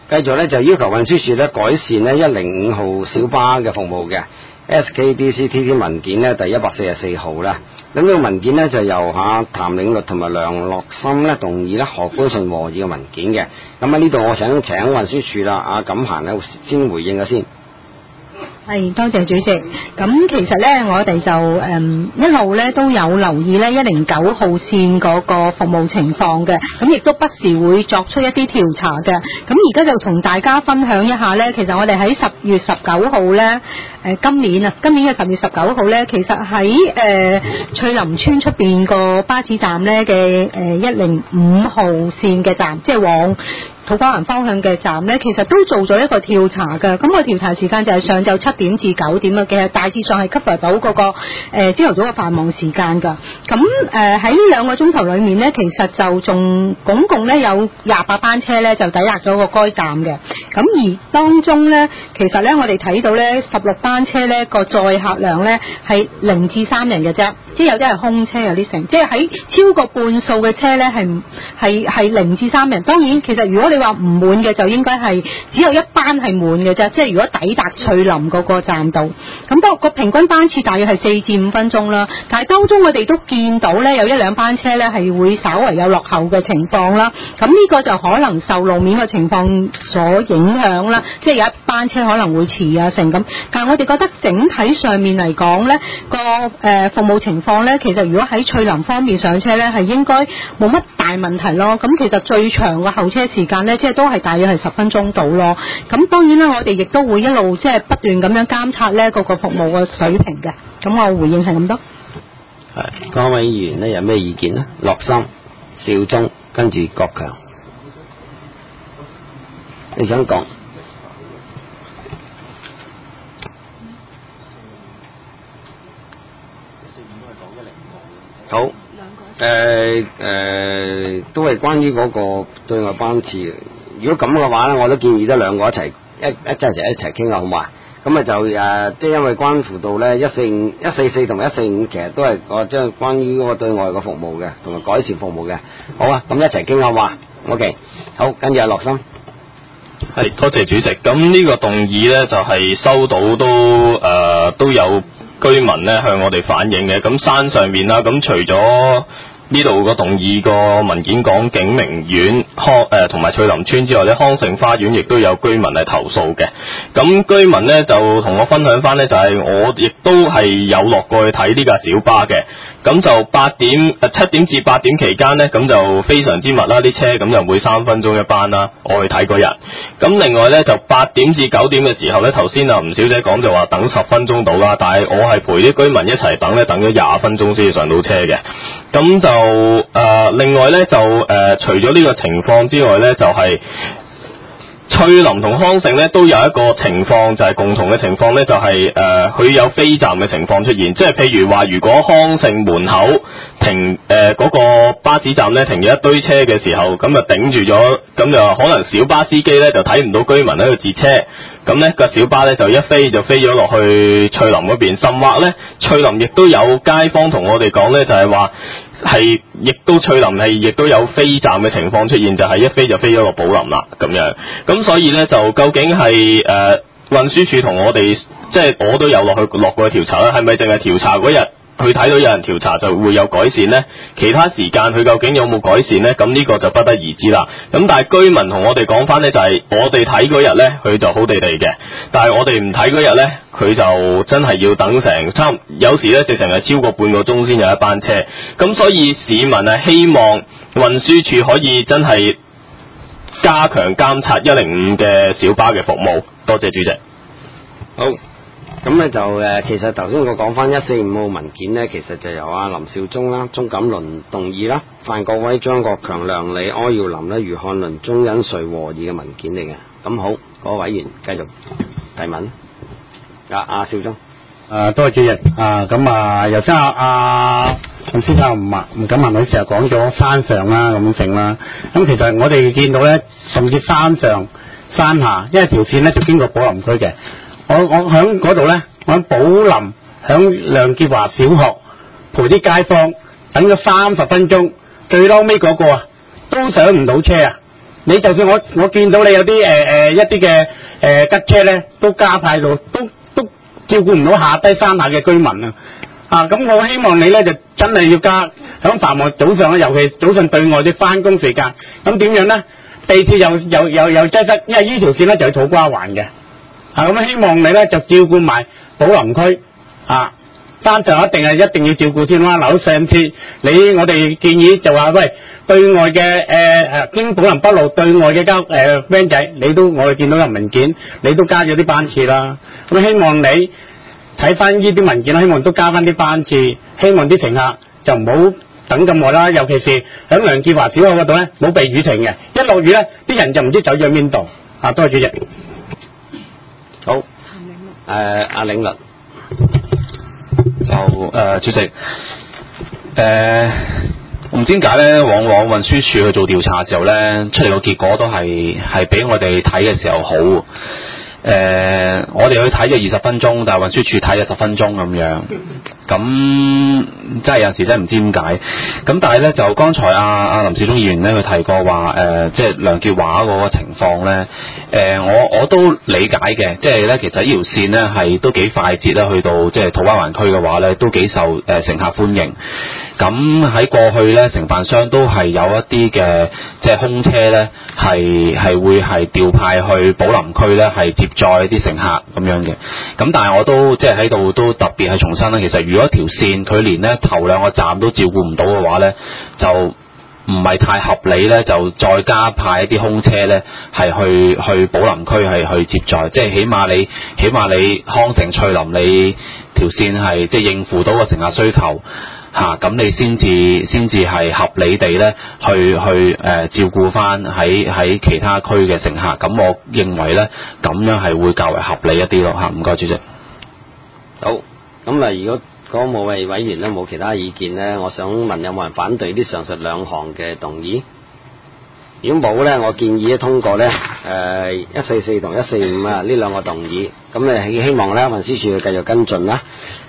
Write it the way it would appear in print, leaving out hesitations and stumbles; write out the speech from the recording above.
繼續咧就要求運輸署咧改善咧105號小巴嘅服務嘅 SKDCTT 文件咧第144號啦。咁呢個文件咧就由譚領律同埋梁樂森咧動議咧何觀順和議嘅文件嘅。咁喺呢度我想請運輸署啦，阿錦嫻咧先回應嘅先。 係，多謝主席。咁其實咧，我哋就一路咧都有留意咧109號線嗰個服務情況嘅，咁亦都不時會作出一啲調查嘅。咁而家就同大家分享一下咧，其實我哋喺10月19號咧，今年嘅10月19號咧，其實喺翠林村出邊個巴士站咧嘅105號線嘅站，即係往土瓜灣方向嘅站呢，其實都做咗一個調查嘅。咁個調查時間就係上晝7點至9點啊，其實大致上係 cover 到嗰個朝頭早嘅繁忙時間㗎。咁喺呢2個鐘頭裏面呢，其實就總共呢有28班車呢就抵達咗個該站嘅。咁而當中呢，其實呢我哋睇到呢16班車呢個載客量呢係0至3人嘅啫，即係有啲係空車有啲成，即係喺超過半數嘅車呢係0至3人。當然其實如果你話唔滿嘅就應該係只有一班係滿嘅啫，即係如果抵達翠林嗰個站度，咁當個平均班次大約係4至5分鐘啦。但係當中我哋都見到呢，有1-2班車呢係會稍為有落後嘅情況啦。咁呢個就可能受路面嘅情況所影響啦，即係有一班車可能會遲啊成咁。但係我哋覺得整體上面嚟講呢，個服務情況呢，其實如果喺翠林方面上車呢，係應該冇乜大問題咯。咁其實最長嘅候車時間呢，即係都係大約係10分鐘到咯。咁當然啦，我哋亦都會一路即係不斷咁樣監察呢個服務嘅水平嘅。咁我回應係咁多。 係，各位議員呢有咩意見呢？樂森、邵忠，跟住國強，你想講？好。都係關於嗰個對外班次。如果咁嘅話咧，我都建議得兩個一齊傾下好嘛？咁啊就即係因為關乎到咧144同埋145，其實都係即係關於嗰個對外嘅服務嘅，同埋改善服務嘅。好啊，咁一齊傾下嘛。OK， 好，跟住阿樂生。 係，多謝主席。咁呢個動議咧就係收到都有居民咧向我哋反映嘅。咁山上面啦，咁除咗呢度個動議個文件講景明苑同埋翠林村之外咧，康盛花園亦都有居民係投訴嘅。咁居民咧就同我分享翻咧，就係我亦都係有落過去睇呢架小巴嘅。咁就7點至8點期間咧，咁就非常之密啦啲車，咁就每3分鐘一班啦。我去睇嗰日。咁另外咧就8點至9點嘅時候咧，頭先吳小姐講就話等10分鐘到啦，但係我係陪啲居民一齊等咧，等咗20分鐘先至上到車嘅。咁就另外咧就除咗呢個情況之外咧，就係翠林同康盛咧都有一個情況，就係共同嘅情況咧，就係佢有飛站嘅情況出現，即係譬如話，如果康盛門口停嗰個巴士站咧停咗一堆車嘅時候，咁就頂住咗，咁就可能小巴司機咧就睇唔到居民喺度截車，咁咧個小巴咧就一飛就飛咗落去翠林嗰邊，甚或咧翠林亦都有街坊同我哋講咧，就係話係亦都翠林係亦都有飛站嘅情況出現，就係一飛就飛咗落寶林啦咁樣。咁所以咧就究竟係運輸署同我哋，即係我都有落過去調查啦，係咪淨係調查嗰日佢睇到有人調查就會有改善呢？其他時間佢究竟有冇改善呢？咁呢個就不得而知啦。咁但係居民同我哋講翻呢，就係我哋睇嗰日呢，佢就好地地嘅，但係我哋唔睇嗰日呢，佢就真係要等成有時呢直情係超過半個鐘先有一班車。咁所以市民係希望運輸署可以真係加強監察105嘅小巴嘅服務。多謝主席。 好。咁咧就其實頭先我講翻145號文件呢，其實就由阿林少忠啦、鍾錦麟動議啦、范國威、張國強、梁理、柯耀林咧、余漢倫、鍾欣瑞和議嘅文件嚟嘅。咁好，各位委員繼續提問。阿少忠。 多謝主席。咁由先林先生唔敢問佢成日講咗山上啦咁整啦。咁其實我哋見到咧，甚至山上山下，因為條線咧就經過寶林區嘅。我喺嗰度咧，我喺寶林響梁潔華小學陪啲街坊等咗30分鐘，最嬲尾嗰個都上唔到車啊！ 你就算我見到你有啲一啲嘅吉車咧，都加派到，都照顧唔到下低山下嘅居民啊！咁我希望你咧就真係要加響繁忙早上咧，尤其早上對外嘅翻工時間，咁點樣咧？地鐵又擠塞，因為呢條線咧就去土瓜灣嘅，咁希望你咧就照顧埋寶林區山上一定要照顧先啦。嗱，上次我哋建議就話喂，對外嘅經寶林北路對外嘅van仔，我哋見到有文件，你都加咗啲班次啦。咁希望你睇翻呢啲文件啦，希望都加翻啲班次，希望啲乘客就唔好等咁耐啦。尤其是喺梁建華小學嗰度咧，冇避雨亭嘅，一落雨咧，啲人就唔知走咗邊度。多謝主席。 好，阿領律。 主席，唔知點解咧，往往運輸署去做調查嘅時候咧，出嚟個結果都係比我哋睇嘅時候好。我哋去睇就20分鐘，但係運輸署睇就10分鐘咁樣，咁真係有時真係唔知點解。咁但係咧就剛才阿林少忠議員咧佢提過話即係梁潔華嗰個情況咧，我都理解嘅，即係咧其實呢條線咧係都幾快捷啦，去到即係土瓜灣區嘅話咧都幾受乘客歡迎。咁喺過去咧，承辦商都係有一啲嘅即係空車咧，係會係調派去寶林區咧，係接載啲乘客咁樣嘅。咁但係我都即係喺度都特別係重申啦，其實如果一條線佢連咧頭2個站都照顧唔到嘅話咧，就唔係太合理咧，就再加派一啲空車咧，係去寶林區係去接載，即係起碼你康城翠林你條線係即係應付到個乘客需求。咁你先至係合理地咧去照顧翻喺其他區嘅乘客，咁我認為咧咁樣係會較為合理一啲咯嚇。唔該主席。 好，咁如果嗰5位委員咧冇其他意見咧，我想問有冇人反對啲上述2項嘅動議？如果冇咧，我建議通過咧144同145呢2個動議，咁希望咧運輸署繼續跟進啦。